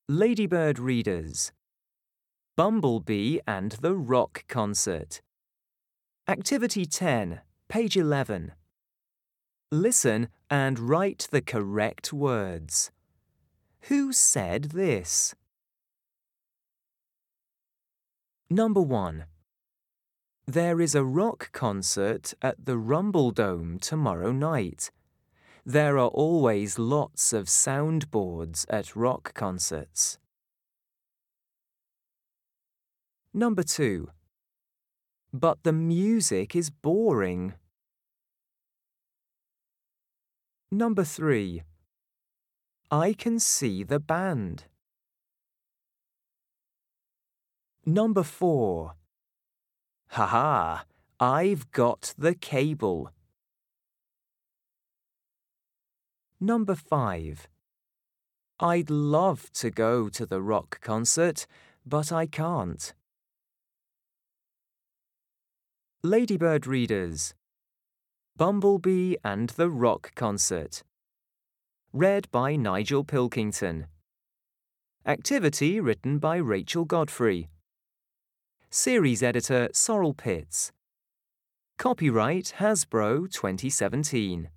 Ladybird readers. Bumblebee and the Rock Concert. Activity 10, page 11. Listen and write the correct words. Who said this? Number 1. There is a rock concert at the Rumble Dome tomorrow night. There are always lots of soundboards at rock concerts. Number 2. But the music is boring. Number 3. I can see the band. Number 4. Haha, I've got the cable. Number 5. I'd love to go to the rock concert, but I can't. Ladybird readers. Bumblebee and the Rock Concert. Read by Nigel Pilkington. Activity written by Rachel Godfrey. Series editor Sorrel Pitts. Copyright Hasbro 2017.